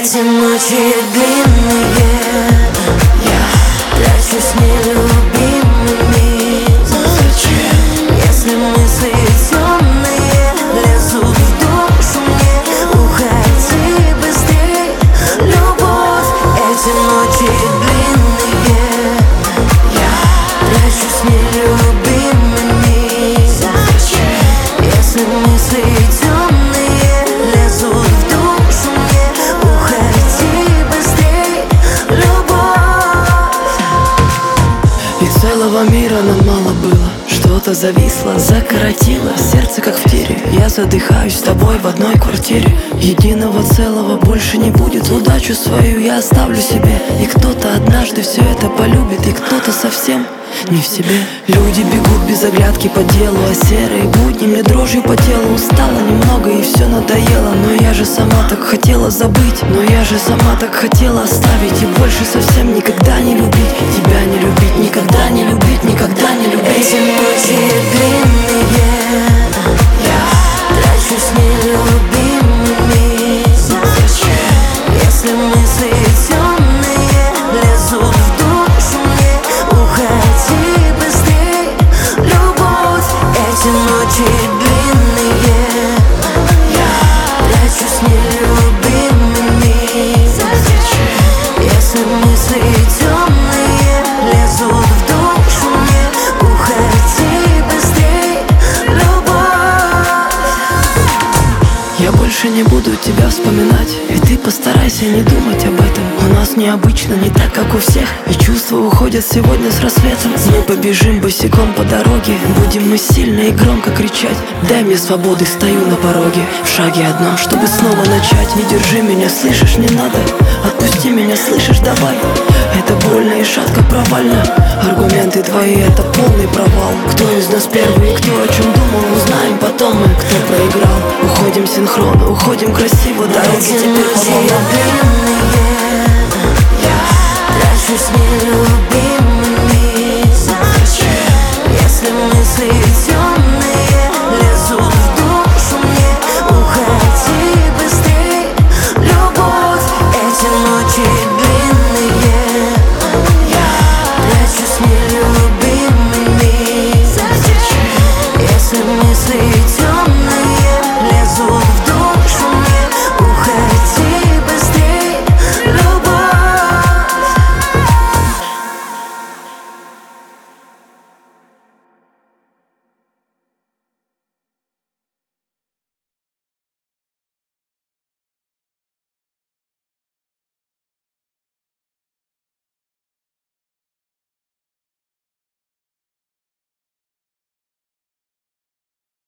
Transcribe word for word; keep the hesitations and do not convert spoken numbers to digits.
Эти ночи длинные, я прячусь нелюбимыми. Зачем? Если мысли темные лезут в душу мне, уходи быстрей, любовь. Эти ночи длинные, я прячусь нелюбимыми. Зачем? Если мысли темные лезут в душу мне, уходи быстрей, любовь. И целого мира нам мало было. Что-то зависло, закоротило сердце, как в тире. Я задыхаюсь с тобой в одной квартире. Единого целого больше не будет. Удачу свою я оставлю себе. И кто-то однажды все это полюбит, и кто-то совсем не в себе. Люди бегут без оглядки по делу, а серые будни мне дрожью по телу. Устала немного и все надоело. Но я же сама так хотела забыть, но я же сама так хотела оставить. И больше совсем никогда не любить, тебя не любить, никогда не любить, никогда не любить. Эти ночи длинные, я прячусь нелюбимыми. Зачем? Если мысли темные лезут в душу мне, уходи быстрей, любовь. Эти ночи длинные, я прячусь нелюбимыми. Зачем? Если мысли темные лезут в душу мне, уходи быстрей, любовь. Я больше не буду тебя вспоминать, и ты постарайся не думать об этом. У нас необычно, не так, как у всех, и чувства уходят сегодня с рассветом. Мы побежим босиком по дороге, будем мы сильно и громко кричать. Дай мне свободы, стою на пороге, в шаге одном, чтобы снова начать. Не держи меня, слышишь, не надо, отпусти меня, слышишь, давай. Это больно и шатко провально, аргументы твои, это полный провал. Кто из нас первый, кто о чем думал, узнаем потом мы, кто проиграл. Уходим синхронно, уходим красиво, дороги теперь по волнам.